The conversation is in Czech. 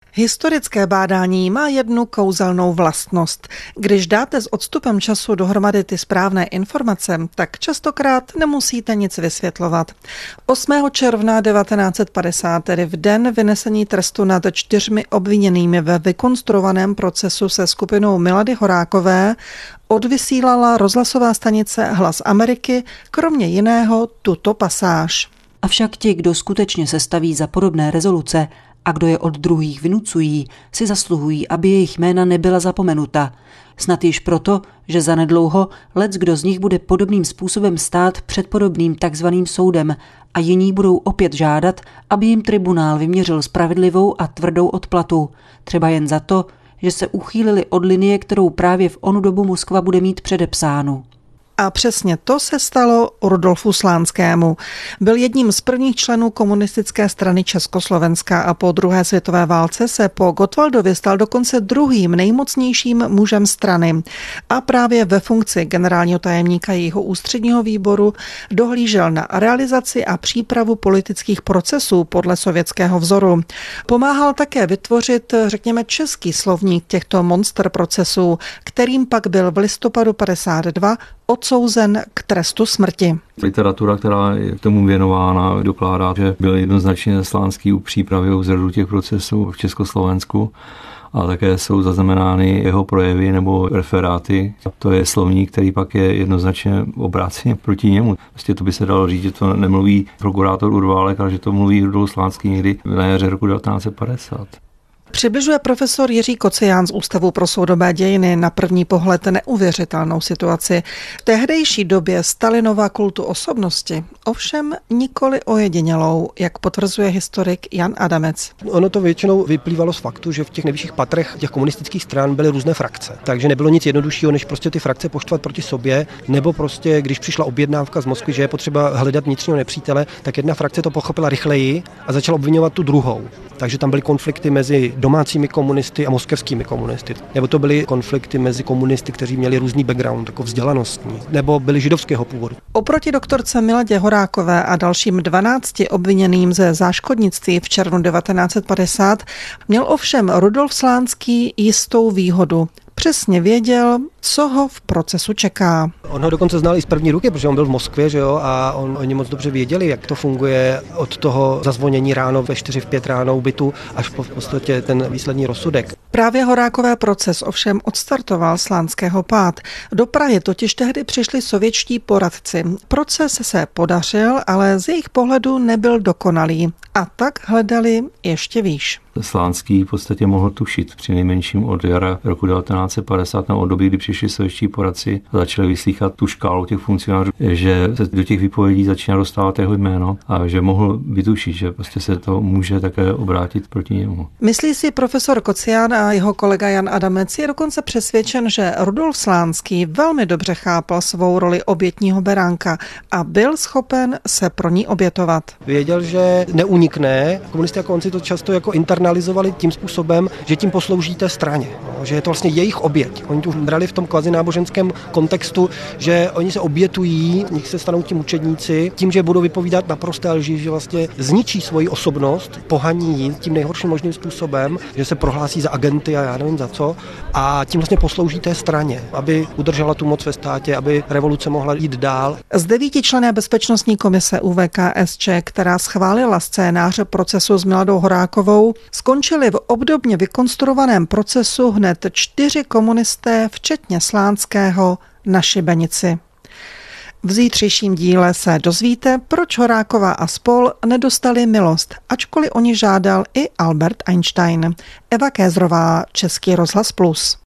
Historické bádání má jednu kouzelnou vlastnost. Když dáte s odstupem času dohromady ty správné informace, tak častokrát nemusíte nic vysvětlovat. 8. června 1950, tedy v den vynesení trestu nad 4 obviněnými ve vykonstruovaném procesu se skupinou Milady Horákové, odvysílala rozhlasová stanice Hlas Ameriky kromě jiného tuto pasáž. Avšak ti, kdo skutečně se staví za podobné rezoluce a kdo je od druhých vynucují, si zasluhují, aby jejich jména nebyla zapomenuta. Snad již proto, že zanedlouho leckdo z nich bude podobným způsobem stát před podobným takzvaným soudem a jiní budou opět žádat, aby jim tribunál vyměřil spravedlivou a tvrdou odplatu. Třeba jen za to, že se uchýlili od linie, kterou právě v onu dobu Moskva bude mít předepsánu. A přesně to se stalo Rudolfu Slánskému. Byl jedním z prvních členů komunistické strany Československa a po druhé světové válce se po Gottwaldově stal dokonce druhým nejmocnějším mužem strany. A právě ve funkci generálního tajemníka jejího ústředního výboru dohlížel na realizaci a přípravu politických procesů podle sovětského vzoru. Pomáhal také vytvořit, řekněme, český slovník těchto monster procesů, kterým pak byl v listopadu 52 odsouzen k trestu smrti. Literatura, která je k tomu věnována, dokládá, že byl jednoznačně Slánský u přípravy u zrodu těch procesů v Československu a také jsou zaznamenány jeho projevy nebo referáty. To je slovník, který pak je jednoznačně obráceně proti němu. Prostě to by se dalo říct, že to nemluví prokurátor Urválek, ale že to mluví Rudolf Slánský někdy na jaře roku 1950. Přibližuje profesor Jiří Kocián z Ústavu pro soudobé dějiny na první pohled neuvěřitelnou situaci. V tehdejší době Stalinova kultu osobnosti ovšem nikoli ojedinělou, jak potvrzuje historik Jan Adamec. Ono to většinou vyplývalo z faktu, že v těch nejvyšších patrech těch komunistických stran byly různé frakce. Takže nebylo nic jednoduššího, než prostě ty frakce poštvat proti sobě, nebo prostě když přišla objednávka z Moskvy, že je potřeba hledat vnitřního nepřítele, tak jedna frakce to pochopila rychleji a začala obvinovat tu druhou. Takže tam byly konflikty mezi domácími komunisty a moskevskými komunisty. Nebo to byly konflikty mezi komunisty, kteří měli různý background, jako vzdělanostní, nebo byli židovského původu. Oproti doktorce Miladě Horákové a dalším 12 obviněným ze záškodnictví v červnu 1950 měl ovšem Rudolf Slánský jistou výhodu. Přesně věděl, co ho v procesu čeká. On ho dokonce znal i z první ruky, protože on byl v Moskvě, že jo, a oni moc dobře věděli, jak to funguje od toho zazvonění ráno ve 4 v 5 ráno u bytu až po v podstatě ten výsledný rozsudek. Právě Horákové proces ovšem odstartoval Slánského pád. Do Prahy totiž tehdy přišli sovětští poradci. Proces se podařil, ale z jejich pohledu nebyl dokonalý. A tak hledali ještě výš. Slánský v podstatě mohl tušit přinejmenším od jara roku 1950 na období, kdy přišli sovětští poradci a začali vyslýchat tu škálu těch funkcionářů, že se do těch výpovědí začíná dostávat jeho jméno a že mohl vytušit, že prostě se to může také obrátit proti němu. Myslí si profesor Kocián a jeho kolega Jan Adamec je dokonce přesvědčen, že Rudolf Slánský velmi dobře chápal svou roli obětního beránka a byl schopen se pro ní obětovat. Věděl, že neunikne. Komunisté jako on si to často jako internalizovali tím způsobem, že tím poslouží té straně, že je to vlastně jejich oběť. Oni tu brali v tom kvazináboženském kontextu, že oni se obětují, nich se stanou ti mučedníci, tím, že budou vypovídat naprosté lži, že vlastně zničí svoji osobnost, pohaní ji tím nejhorším možným způsobem, že se prohlásí za agenty a já nevím za co, a tím vlastně poslouží té straně, aby udržela tu moc ve státě, aby revoluce mohla jít dál. Z 9členné bezpečnostní komise ÚVKSČ, která schválila scénář procesu s Miladou Horákovou, skončili v obdobně vykonstruovaném procesu hned 4 komunisté, včetně Slánského, na šibenici. V zítřejším díle se dozvíte, proč Horáková a spol nedostali milost, ačkoliv oni žádal i Albert Einstein. Eva Kézrová, Český rozhlas Plus.